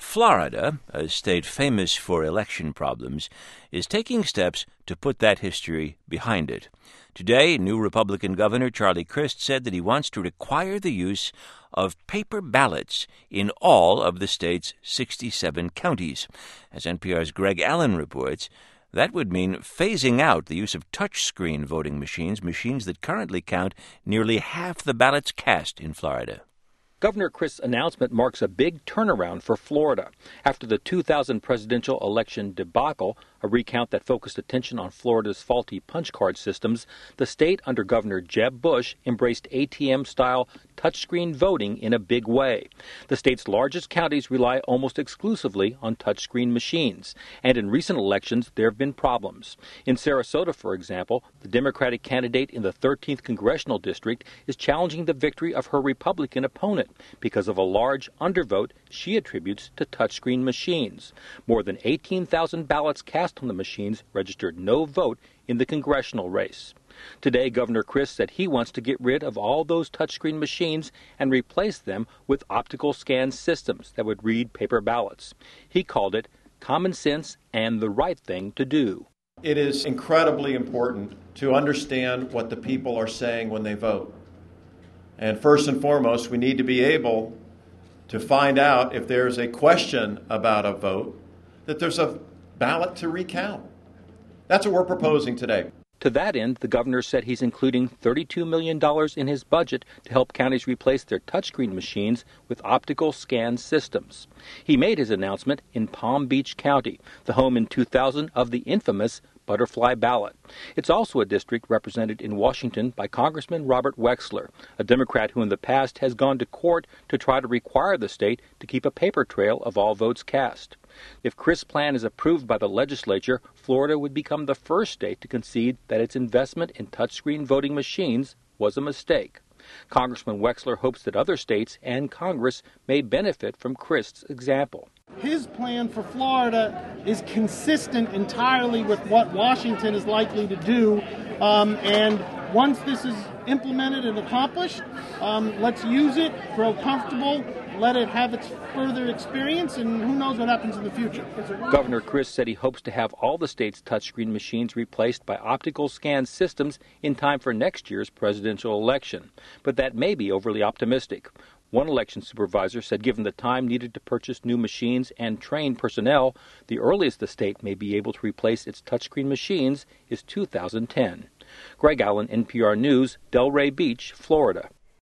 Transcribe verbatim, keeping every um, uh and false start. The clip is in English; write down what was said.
Florida, a state famous for election problems, is taking steps to put that history behind it. Today, new Republican Governor Charlie Crist said that he wants to require the use of paper ballots in all of the state's sixty-seven counties. As N P R's Greg Allen reports, that would mean phasing out the use of touchscreen voting machines, machines that currently count nearly half the ballots cast in Florida. Governor Crist's announcement marks a big turnaround for Florida. After the two thousand presidential election debacle, a recount that focused attention on Florida's faulty punch card systems, the state under Governor Jeb Bush embraced A T M-style touchscreen voting in a big way. The state's largest counties rely almost exclusively on touchscreen machines, and in recent elections there have been problems. In Sarasota, for example, the Democratic candidate in the thirteenth Congressional District is challenging the victory of her Republican opponent because of a large undervote she attributes to touchscreen machines. More than eighteen thousand ballots cast on the machines registered no vote in the congressional race. Today, Governor Crist said he wants to get rid of all those touchscreen machines and replace them with optical scan systems that would read paper ballots. He called it common sense and the right thing to do. It is incredibly important to understand what the people are saying when they vote. And first and foremost, we need to be able to find out if there's a question about a vote, that there's a ballot to recount. That's what we're proposing today. To that end, the governor said he's including thirty-two million dollars in his budget to help counties replace their touchscreen machines with optical scan systems. He made his announcement in Palm Beach County, the home in two thousand of the infamous butterfly ballot. It's also a district represented in Washington by Congressman Robert Wexler, a Democrat who in the past has gone to court to try to require the state to keep a paper trail of all votes cast. If Crist's plan is approved by the legislature, Florida would become the first state to concede that its investment in touchscreen voting machines was a mistake. Congressman Wexler hopes that other states and Congress may benefit from Crist's example. His plan for Florida is consistent entirely with what Washington is likely to do. Um, and once this is implemented and accomplished, um, let's use it, grow comfortable, let it have its further experience, and who knows what happens in the future. Governor Crist said he hopes to have all the state's touchscreen machines replaced by optical scan systems in time for next year's presidential election. But that may be overly optimistic. One election supervisor said given the time needed to purchase new machines and train personnel, the earliest the state may be able to replace its touchscreen machines is two thousand ten. Greg Allen, N P R News, Delray Beach, Florida.